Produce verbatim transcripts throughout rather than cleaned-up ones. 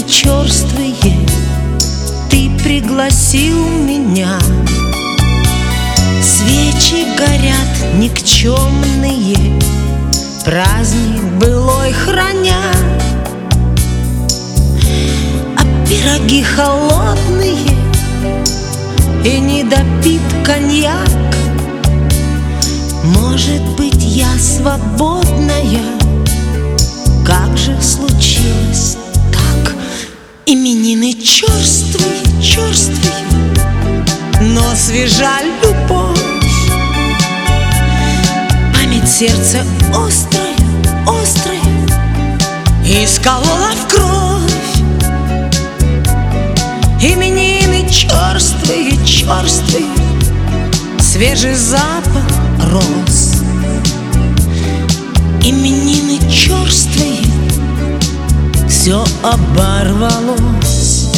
черствые, ты пригласил меня. Свечи горят никчемные, праздник былой храня. А пироги холодные и недопит коньяк. Может быть, я свободная? Как же случилось так? Именины черствые, черствые, но свежа любовь. Память сердца острая, острая, исколола в кровь. Именины черствые, черствые, свежий запах роз. Именины черствые, все оборвалось.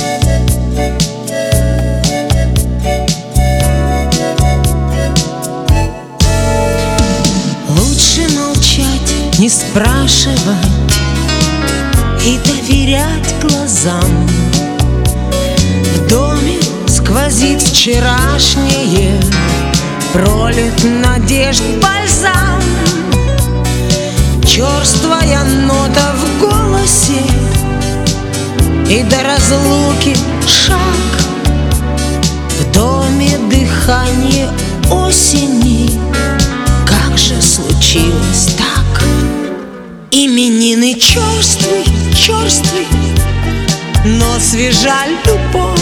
Лучше молчать, не спрашивать и доверять глазам. В доме сквозит вчерашнее, пролит надежд бальзам. Черствая нота в голосе, и до разлуки шаг. В доме дыхание осени. Как же случилось так? Именины черствые, черствые, но свежа любовь.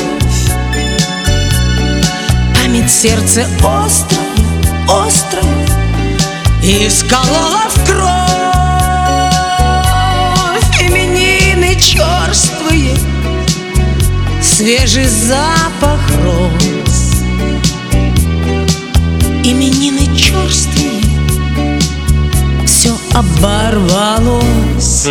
Память сердца острая, острая, исколола в кровь. Именины черствые, свежий запах роз. Именины черствые, все оборвалось.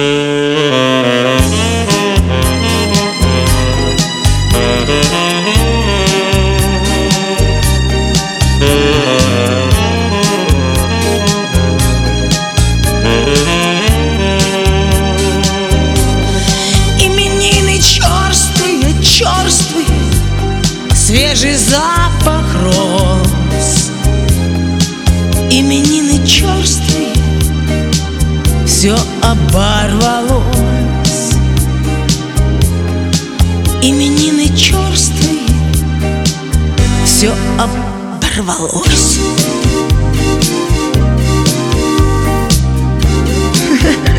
Свежий запах роз. Именины черствые, все оборвалось. Именины черствые, все оборвалось.